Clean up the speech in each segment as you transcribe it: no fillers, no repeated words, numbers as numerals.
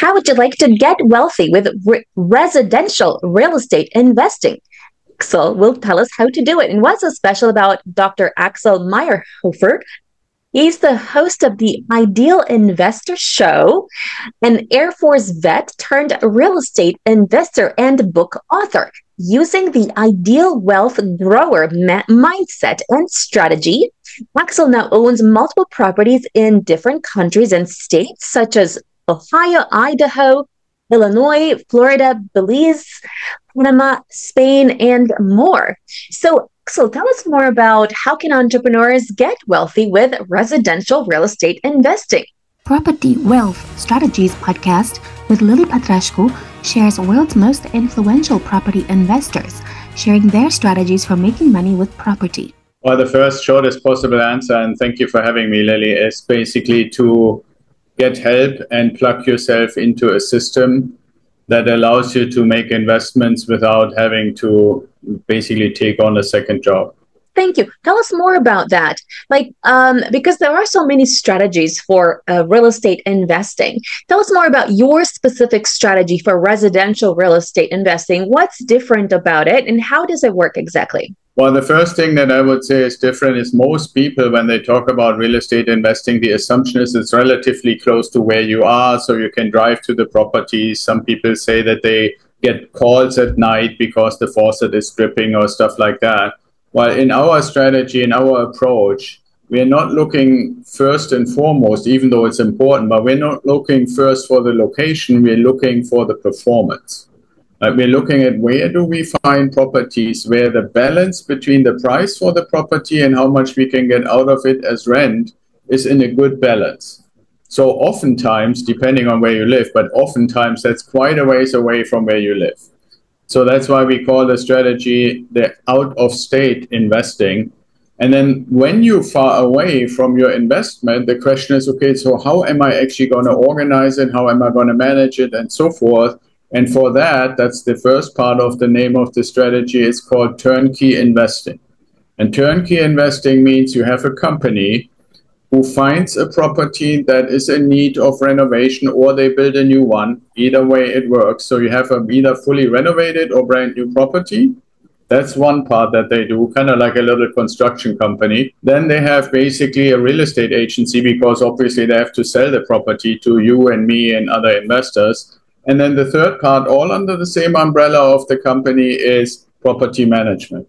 How would you like to get wealthy with residential real estate investing? Axel will tell us how to do it. And what's so special about Dr. Axel Meyerhofer? He's the host of the Ideal Investor Show, an Air Force vet turned real estate investor and book author. Using the ideal wealth grower mindset and strategy, Axel now owns multiple properties in different countries and states such as Ohio, Idaho, Illinois, Florida, Belize, Panama, Spain, and more. So, Axel, tell us more about how can entrepreneurs get wealthy with residential real estate investing? Property Wealth Strategies podcast with Lily Patrashku shares world's most influential property investors, sharing their strategies for making money with property. Well, the first shortest possible answer, and thank you for having me, Lily, is basically to get help and plug yourself into a system that allows you to make investments without having to basically take on a second job. Thank you. Tell us more about that. Because there are so many strategies for real estate investing. Tell us more about your specific strategy for residential real estate investing. What's different about it and how does it work exactly? Well, the first thing that I would say is different is most people, when they talk about real estate investing, the assumption is it's relatively close to where you are, so you can drive to the properties. Some people say that they get calls at night because the faucet is dripping or stuff like that. While in our strategy, in our approach, we're not looking first and foremost, even though it's important, but we're not looking first for the location, we're looking for the performance. We're looking at where do we find properties where the balance between the price for the property and how much we can get out of it as rent is in a good balance. So oftentimes, depending on where you live, but oftentimes that's quite a ways away from where you live. So that's why we call the strategy the out-of-state investing. And then when you're far away from your investment, the question is, okay, so how am I actually going to organize it? How am I going to manage it? And so forth. And for that, that's the first part of the name of the strategy. It's called turnkey investing. And turnkey investing means you have a company who finds a property that is in need of renovation or they build a new one. Either way it works. So you have either fully renovated or brand new property. That's one part that they do, kind of like a little construction company. Then they have basically a real estate agency because obviously they have to sell the property to you and me and other investors. And then the third part, all under the same umbrella of the company, is property management.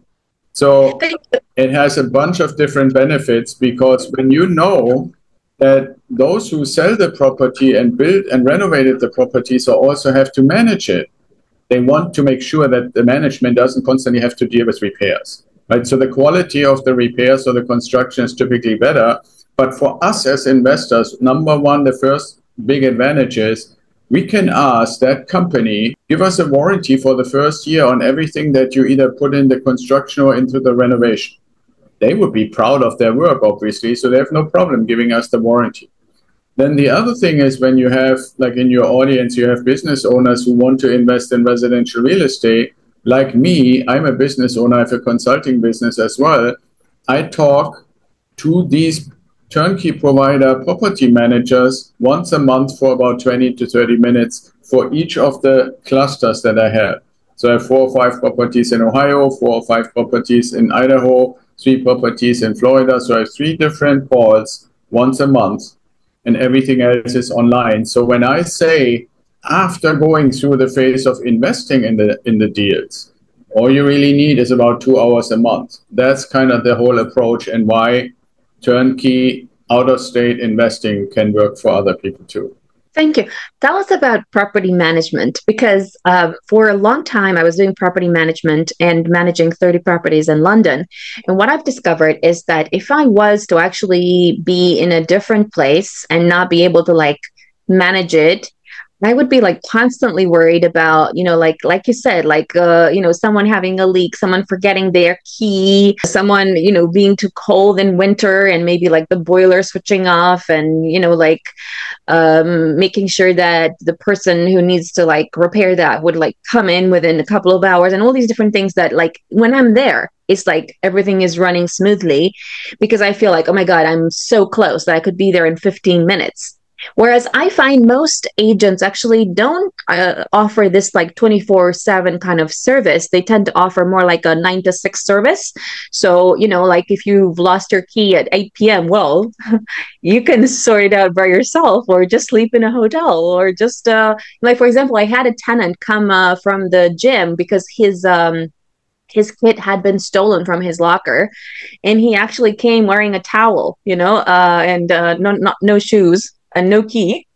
So it has a bunch of different benefits because when you know that those who sell the property and build and renovated the properties also have to manage it, they want to make sure that the management doesn't constantly have to deal with repairs, right? So the quality of the repairs or the construction is typically better. But for us as investors, number one, the first big advantage is we can ask that company, give us a warranty for the first year on everything that you either put in the construction or into the renovation. They would be proud of their work, obviously, so they have no problem giving us the warranty. Then the other thing is when you have, like in your audience, you have business owners who want to invest in residential real estate. Like me, I'm a business owner, I have a consulting business as well. I talk to these turnkey provider property managers once a month for about 20 to 30 minutes for each of the clusters that I have. So I have 4 or 5 properties in Ohio, 4 or 5 properties in Idaho, 3 properties in Florida. So I have 3 different calls once a month and everything else is online. So when I say after going through the phase of investing in the deals, all you really need is about 2 hours a month. That's kind of the whole approach and why turnkey out-of-state investing can work for other people too. Thank you. Tell us about property management because for a long time I was doing property management and managing 30 properties in London. And what I've discovered is that if I was to actually be in a different place and not be able to manage it, I would be constantly worried about, like you said, someone having a leak, someone forgetting their key, someone, being too cold in winter and maybe the boiler switching off and, making sure that the person who needs to repair that would come in within a couple of hours and all these different things that when I'm there, it's everything is running smoothly because I feel oh my God, I'm so close that I could be there in 15 minutes. Whereas I find most agents actually don't offer this like 24/7 kind of service. They tend to offer more like a 9 to 6 service. So, like if you've lost your key at 8 p.m., well, you can sort it out by yourself or just sleep in a hotel or just, like, for example, I had a tenant come from the gym because his kit had been stolen from his locker, and he actually came wearing a towel, and no shoes and no key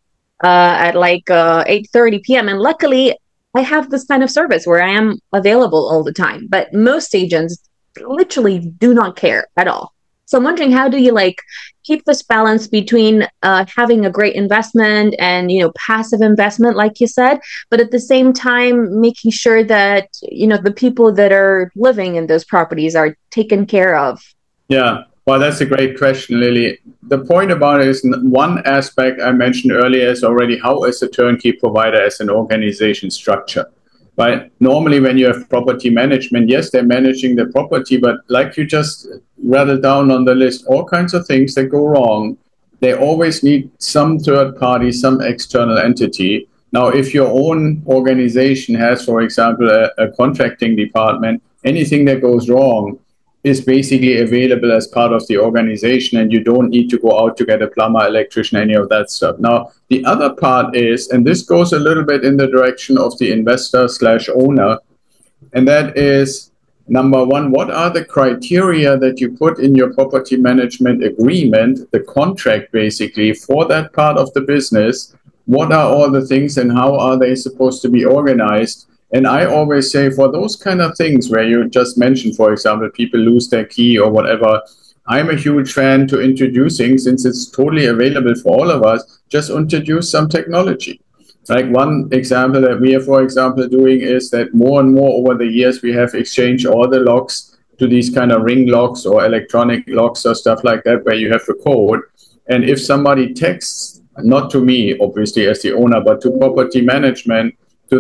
at like 8:30 p.m. And luckily, I have this kind of service where I am available all the time. But most agents literally do not care at all. So I'm wondering, how do you like keep this balance between having a great investment and passive investment, like you said, but at the same time making sure that the people that are living in those properties are taken care of? Yeah, well, that's a great question, Lily. The point about it is one aspect I mentioned earlier is already how is a turnkey provider as an organization structure. Right? Normally, when you have property management, yes, they're managing the property, but like you just rattled down on the list, all kinds of things that go wrong, they always need some third party, some external entity. Now, if your own organization has, for example, a contracting department, anything that goes wrong is basically available as part of the organization, and you don't need to go out to get a plumber, electrician, any of that stuff. Now, the other part is, and this goes a little bit in the direction of the investor slash owner, and that is number one, what are the criteria that you put in your property management agreement, the contract basically, for that part of the business? What are all the things and how are they supposed to be organized? And I always say for those kind of things where you just mentioned, for example, people lose their key or whatever, I'm a huge fan to introducing, since it's totally available for all of us, just introduce some technology. Like one example that we are, for example, doing is that more and more over the years, we have exchanged all the locks to these kind of ring locks or electronic locks or stuff like that, where you have a code. And if somebody texts, not to me, obviously, as the owner, but to property management, to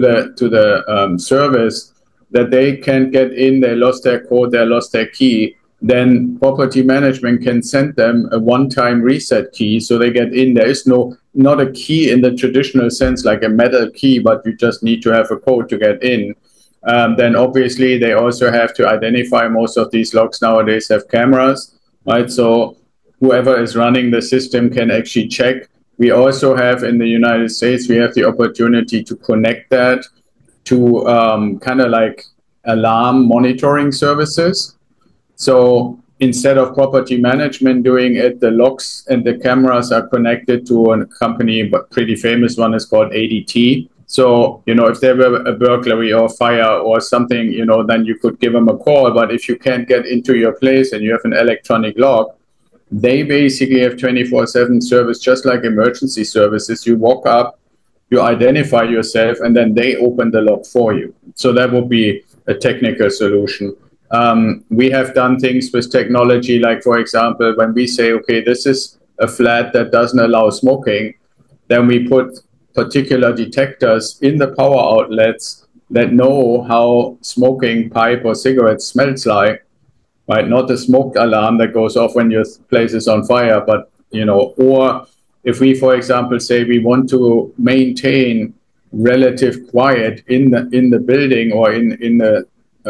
the service, that they can't get in, they lost their code, they lost their key, then property management can send them a one-time reset key so they get in. There is not a key in the traditional sense like a metal key, but you just need to have a code to get in. Then obviously they also have to identify, most of these locks nowadays have cameras, right? So whoever is running the system can actually check. We also have in the United States, we have the opportunity to connect that to kind of like alarm monitoring services. So instead of property management doing it, the locks and the cameras are connected to a company, but pretty famous one is called ADT. So, if there were a burglary or fire or something, then you could give them a call. But if you can't get into your place and you have an electronic lock, they basically have 24/7 service, just like emergency services. You walk up, you identify yourself, and then they open the lock for you. So that would be a technical solution. We have done things with technology, like, for example, when we say, okay, this is a flat that doesn't allow smoking, then we put particular detectors in the power outlets that know how smoking pipe or cigarette smells like, right? Not the smoke alarm that goes off when your place is on fire, but, or if we, for example, say we want to maintain relative quiet in the building or in the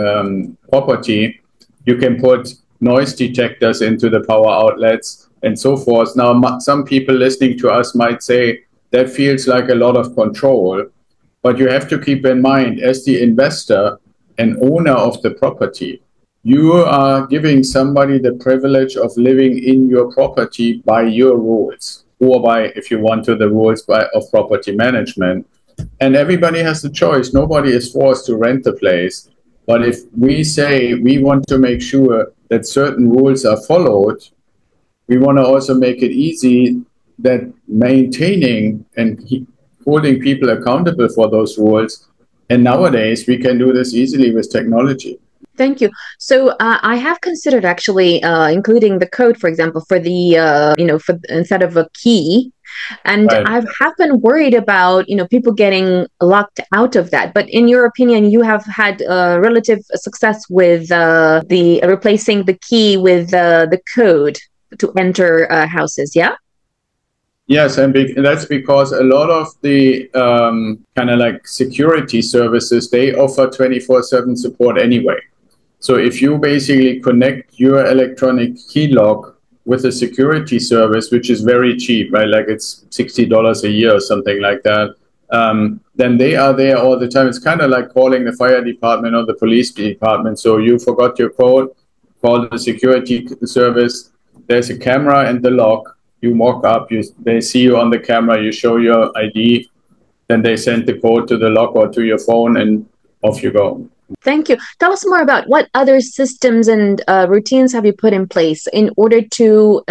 property, you can put noise detectors into the power outlets and so forth. Now, some people listening to us might say that feels like a lot of control, but you have to keep in mind, as the investor and owner of the property, you are giving somebody the privilege of living in your property by your rules, or by, if you want to, the rules of property management. And everybody has the choice. Nobody is forced to rent the place. But if we say we want to make sure that certain rules are followed, we want to also make it easy that maintaining and holding people accountable for those rules. And nowadays, we can do this easily with technology. Thank you. So I have considered actually including the code, for example, for the for instead of a key, and Right. I have been worried about people getting locked out of that. But in your opinion, you have had relative success with the replacing the key with the code to enter houses, yeah? Yes, and that's because a lot of the kind of like security services, they offer 24/7 support anyway. So if you basically connect your electronic key lock with a security service, which is very cheap, right? Like it's $60 a year or something like that. Then they are there all the time. It's kind of like calling the fire department or the police department. So you forgot your code, call the security service. There's a camera and the lock. You walk up, they see you on the camera, you show your ID, then they send the code to the lock or to your phone, and off you go. Thank you. Tell us more about what other systems and routines have you put in place in order to,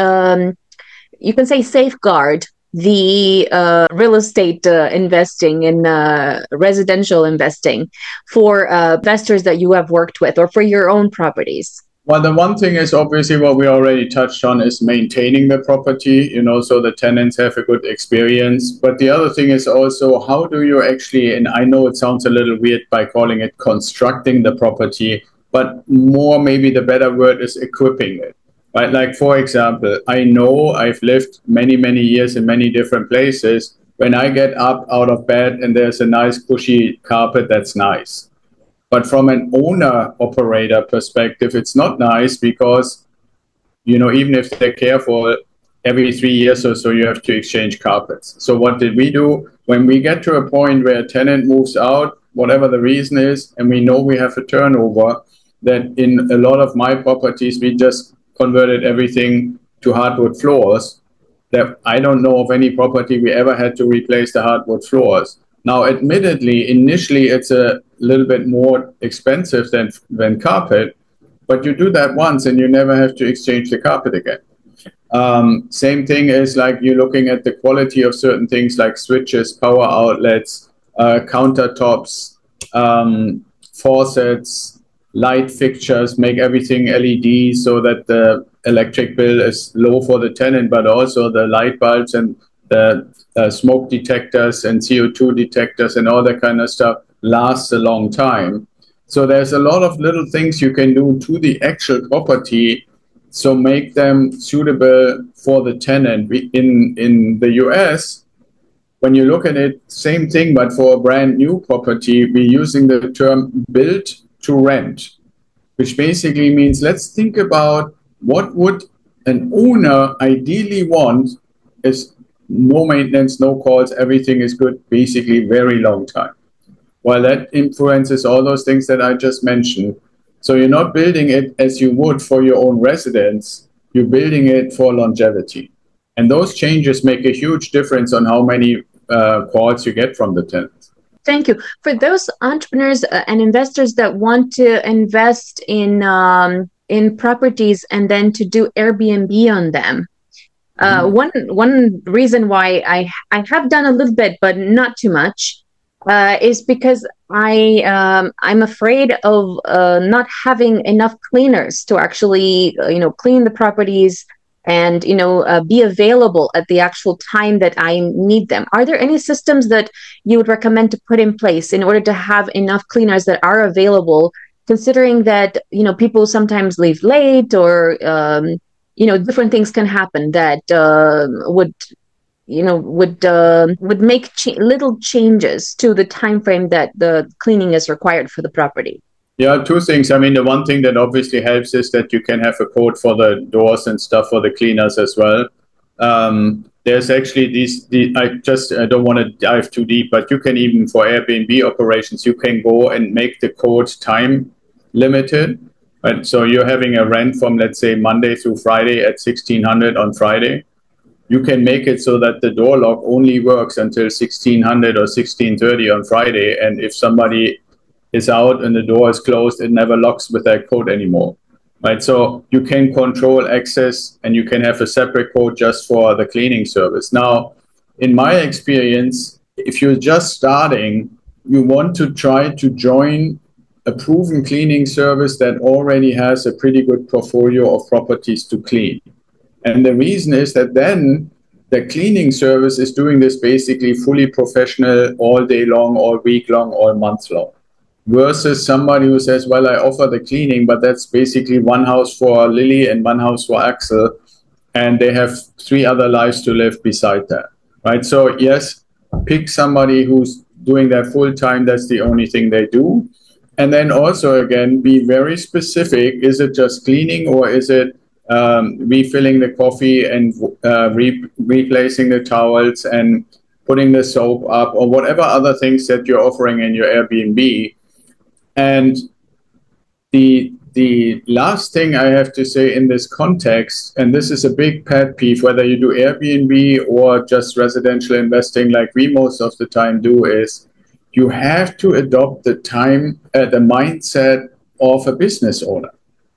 you can say, safeguard the real estate investing and residential investing for investors that you have worked with or for your own properties? Well, the one thing is obviously what we already touched on is maintaining the property, so the tenants have a good experience. But the other thing is also how do you actually, and I know it sounds a little weird by calling it constructing the property, but more maybe the better word is equipping it. Right? Like, for example, I know I've lived many, many years in many different places. When I get up out of bed and there's a nice cushy carpet, that's nice. But from an owner-operator perspective, it's not nice because, even if they're careful, every 3 years or so, you have to exchange carpets. So what did we do? When we get to a point where a tenant moves out, whatever the reason is, and we know we have a turnover, that in a lot of my properties, we just converted everything to hardwood floors. That I don't know of any property we ever had to replace the hardwood floors. Now, admittedly, initially, it's a little bit more expensive than carpet, but you do that once and you never have to exchange the carpet again. Same thing is like you're looking at the quality of certain things like switches, power outlets, countertops, faucets, light fixtures, make everything LED so that the electric bill is low for the tenant, but also the light bulbs and the smoke detectors and CO2 detectors and all that kind of stuff lasts a long time. So there's a lot of little things you can do to the actual property, so make them suitable for the tenant. In the US, when you look at it, same thing, but for a brand new property, we're using the term built to rent, which basically means let's think about what would an owner ideally want is no maintenance, no calls, everything is good, basically very long time. Well, that influences all those things that I just mentioned. So you're not building it as you would for your own residence, you're building it for longevity. And those changes make a huge difference on how many calls you get from the tenants. Thank you. For those entrepreneurs and investors that want to invest in properties and then to do Airbnb on them, one reason why I have done a little bit, but not too much, is because I'm afraid of not having enough cleaners to actually clean the properties and be available at the actual time that I need them. Are there any systems that you would recommend to put in place in order to have enough cleaners that are available, considering that people sometimes leave late or different things can happen that would make little changes to the time frame that the cleaning is required for the property? Yeah, two things. I mean, the one thing that obviously helps is that you can have a code for the doors and stuff for the cleaners as well. There's actually I don't want to dive too deep, but you can even for Airbnb operations, you can go and make the code time limited. Right? So you're having a rent from, let's say, Monday through Friday at 1600 on Friday. You can make it so that the door lock only works until 1600 or 1630 on Friday. And if somebody is out and the door is closed, it never locks with that code anymore. Right? So you can control access and you can have a separate code just for the cleaning service. Now, in my experience, if you're just starting, you want to try to join a proven cleaning service that already has a pretty good portfolio of properties to clean. And the reason is that then the cleaning service is doing this basically fully professional all day long, all week long, all month long. Versus somebody who says, well, I offer the cleaning, but that's basically one house for Lily and one house for Axel. and they have 3 other lives to live beside that, right? So yes, pick somebody who's doing that full time. That's the only thing they do. And then also, again, be very specific. Is it just cleaning, or is it refilling the coffee and replacing the towels and putting the soap up, or whatever other things that you're offering in your Airbnb? And the last thing I have to say in this context, and this is a big pet peeve, whether you do Airbnb or just residential investing like we most of the time do, is you have to adopt the mindset of a business owner.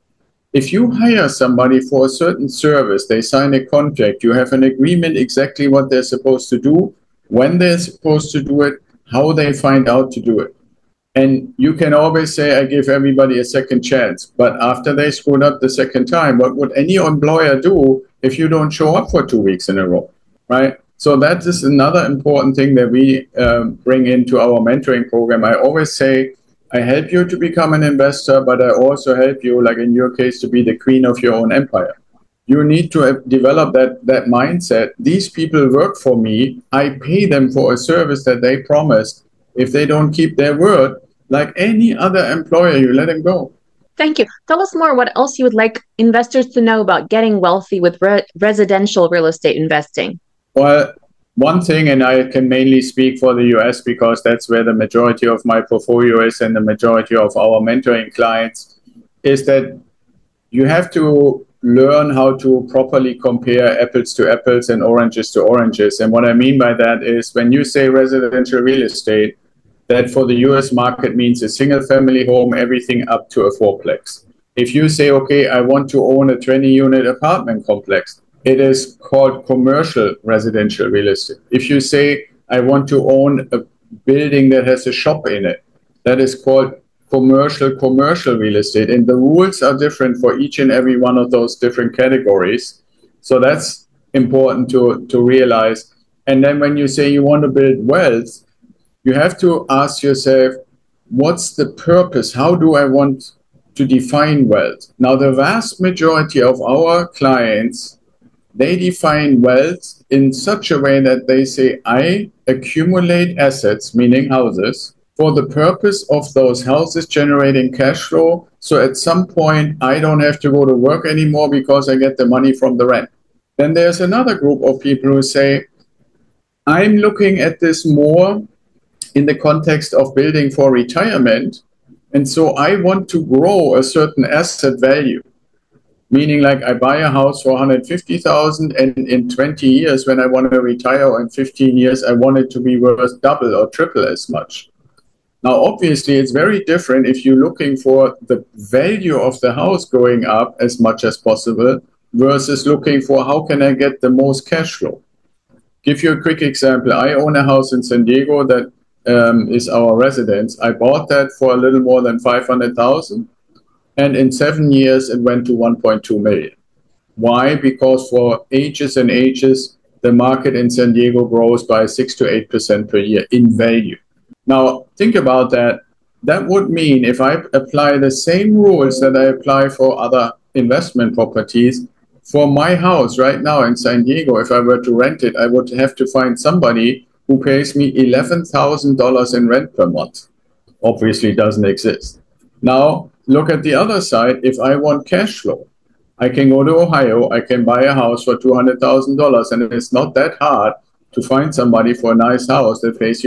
If you hire somebody for a certain service, they sign a contract, you have an agreement exactly what they're supposed to do, when they're supposed to do it, how they find out to do it. And you can always say, I give everybody a second chance. But after they screwed up the second time, what would any employer do if you don't show up for 2 weeks in a row, right? So that is another important thing that we bring into our mentoring program. I always say, I help you to become an investor, but I also help you, like in your case, to be the queen of your own empire. You need to develop that mindset. These people work for me. I pay them for a service that they promised. If they don't keep their word, like any other employer, you let them go. Thank you. Tell us more what else you would like investors to know about getting wealthy with residential real estate investing. Well, one thing, and I can mainly speak for the US because that's where the majority of my portfolio is and the majority of our mentoring clients, is that you have to learn how to properly compare apples to apples and oranges to oranges. And what I mean by that is when you say residential real estate, that for the US market means a single family home, everything up to a fourplex. If you say, okay, I want to own a 20-unit apartment complex, it is called commercial residential real estate. If you say, I want to own a building that has a shop in it, that is called commercial real estate. And the rules are different for each and every one of those different categories. So that's important to realize. And then when you say you want to build wealth, you have to ask yourself, what's the purpose? How do I want to define wealth? Now, the vast majority of our clients, they define wealth in such a way that they say, I accumulate assets, meaning houses, for the purpose of those houses generating cash flow. So at some point, I don't have to go to work anymore because I get the money from the rent. Then there's another group of people who say, I'm looking at this more in the context of building for retirement. And so I want to grow a certain asset value, meaning like I buy a house for 150,000 and in 20 years when I want to retire, or in 15 years, I want it to be worth double or triple as much. Now, obviously, it's very different if you're looking for the value of the house going up as much as possible versus looking for how can I get the most cash flow. Give you a quick example. I own a house in San Diego that is our residence. I bought that for a little more than 500,000, and in 7 years it went to 1.2 million. Why? Because for ages and ages, the market in San Diego grows by 6 to 8% per year in value. Now, think about that. That would mean if I apply the same rules that I apply for other investment properties, for my house right now in San Diego, if I were to rent it, I would have to find somebody who pays me $11,000 in rent per month. Obviously doesn't exist. Now, look at the other side. If I want cash flow, I can go to Ohio, I can buy a house for $200,000, and it's not that hard to find somebody for a nice house that pays you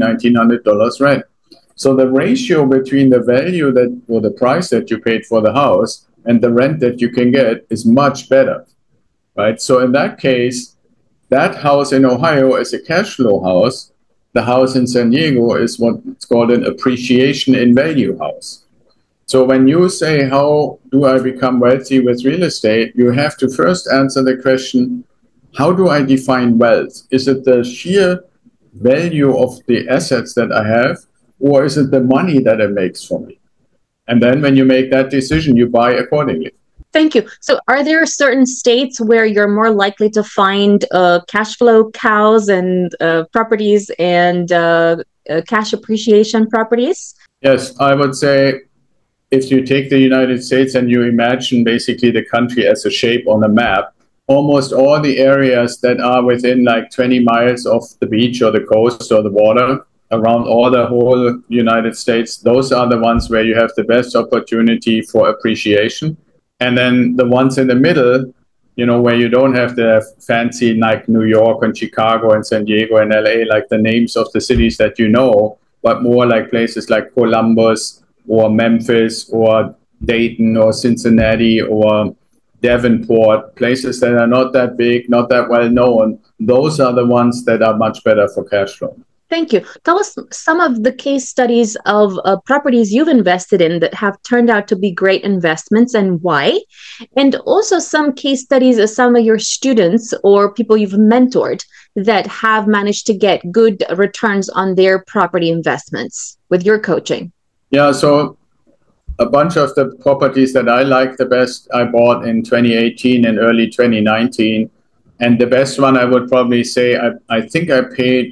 $1,900 rent. So the ratio between the value that, or the price that you paid for the house and the rent that you can get is much better, right? So in that case, that house in Ohio is a cash flow house. The house in San Diego is what's called an appreciation in value house. So when you say, how do I become wealthy with real estate? You have to first answer the question, how do I define wealth? Is it the sheer value of the assets that I have, or is it the money that it makes for me? And then when you make that decision, you buy accordingly. Thank you. So are there certain states where you're more likely to find cash flow cows and properties and cash appreciation properties? Yes, I would say if you take the United States and you imagine basically the country as a shape on a map, almost all the areas that are within like 20 miles of the beach or the coast or the water around all the whole United States, those are the ones where you have the best opportunity for appreciation. And then the ones in the middle, where you don't have the fancy like New York and Chicago and San Diego and LA, like the names of the cities that you know, but more like places like Columbus or Memphis or Dayton or Cincinnati or Davenport, places that are not that big, not that well known. Those are the ones that are much better for cash flow. Thank you. Tell us some of the case studies of properties you've invested in that have turned out to be great investments and why. And also some case studies of some of your students or people you've mentored that have managed to get good returns on their property investments with your coaching. Yeah, so a bunch of the properties that I like the best, I bought in 2018 and early 2019. And the best one I would probably say, I think I paid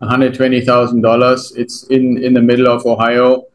$120,000. It's in the middle of Ohio.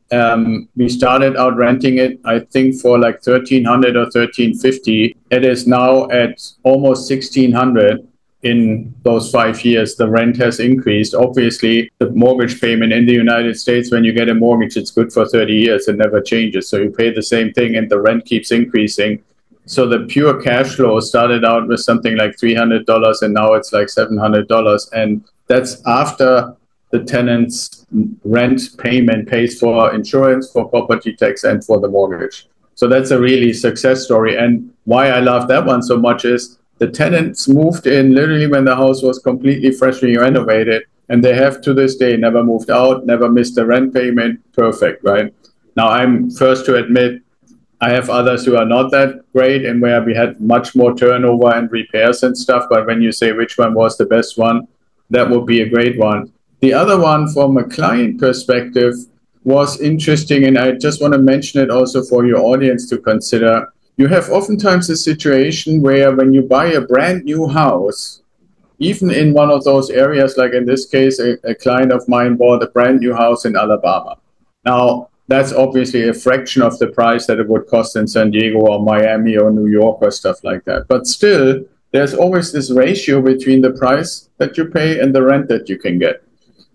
We started out renting it, I think, for like $1,300 or $1,350. It is now at almost $1,600 in those 5 years. The rent has increased. Obviously, the mortgage payment in the United States, when you get a mortgage, it's good for 30 years. It never changes. So you pay the same thing and the rent keeps increasing. So the pure cash flow started out with something like $300 and now it's like $700. And that's after the tenant's rent payment pays for insurance, for property tax, and for the mortgage. So that's a really success story. And why I love that one so much is the tenants moved in literally when the house was completely freshly renovated, and they have to this day never moved out, never missed a rent payment. Perfect, right? Now, I'm first to admit I have others who are not that great and where we had much more turnover and repairs and stuff. But when you say which one was the best one, that would be a great one. The other one from a client perspective was interesting, and I just want to mention it also for your audience to consider. You have oftentimes a situation where when you buy a brand new house, even in one of those areas, like in this case, a client of mine bought a brand new house in Alabama. Now, that's obviously a fraction of the price that it would cost in San Diego or Miami or New York or stuff like that. But still, there's always this ratio between the price that you pay and the rent that you can get.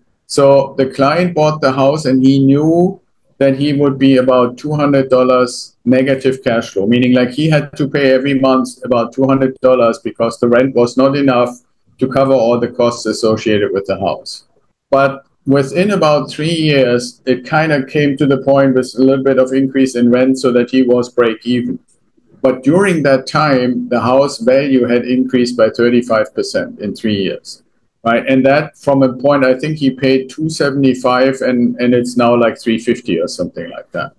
So the client bought the house and he knew that he would be about $200 negative cash flow, meaning like he had to pay every month about $200 because the rent was not enough to cover all the costs associated with the house. But within about 3 years, it kind of came to the point with a little bit of increase in rent so that he was break even. But during that time, the house value had increased by 35% in 3 years. Right. And that from a point, I think he paid $275 and it's now like $350 or something like that.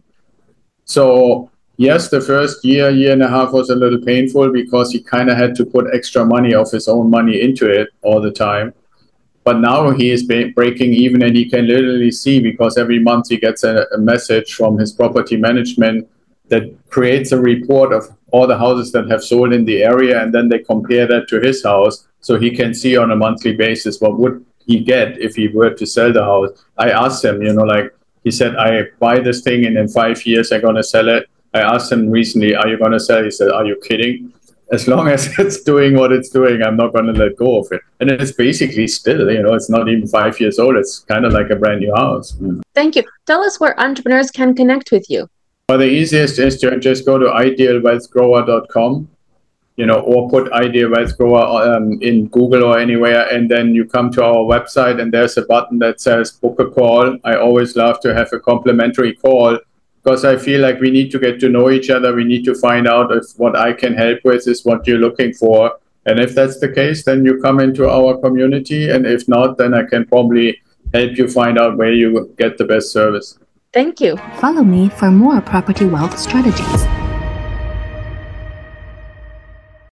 So yes, the first year and a half was a little painful because he kind of had to put extra money of his own money into it all the time. But now he is breaking even and he can literally see because every month he gets a message from his property management that creates a report of all the houses that have sold in the area, and then they compare that to his house so he can see on a monthly basis what would he get if he were to sell the house. I asked him, he said, I buy this thing and in 5 years I'm going to sell it. I asked him recently, are you going to sell? He said, are you kidding? As long as it's doing what it's doing, I'm not going to let go of it. And it's basically still, it's not even 5 years old. It's kind of like a brand new house. Thank you. Tell us where entrepreneurs can connect with you. Well, the easiest is to just go to idealwealthgrower.com, or put Ideal Wealth Grower in Google or anywhere, and then you come to our website and there's a button that says book a call. I always love to have a complimentary call because I feel like we need to get to know each other. We need to find out if what I can help with is what you're looking for. And if that's the case, then you come into our community. And if not, then I can probably help you find out where you get the best service. Thank you. Follow me for more property wealth strategies.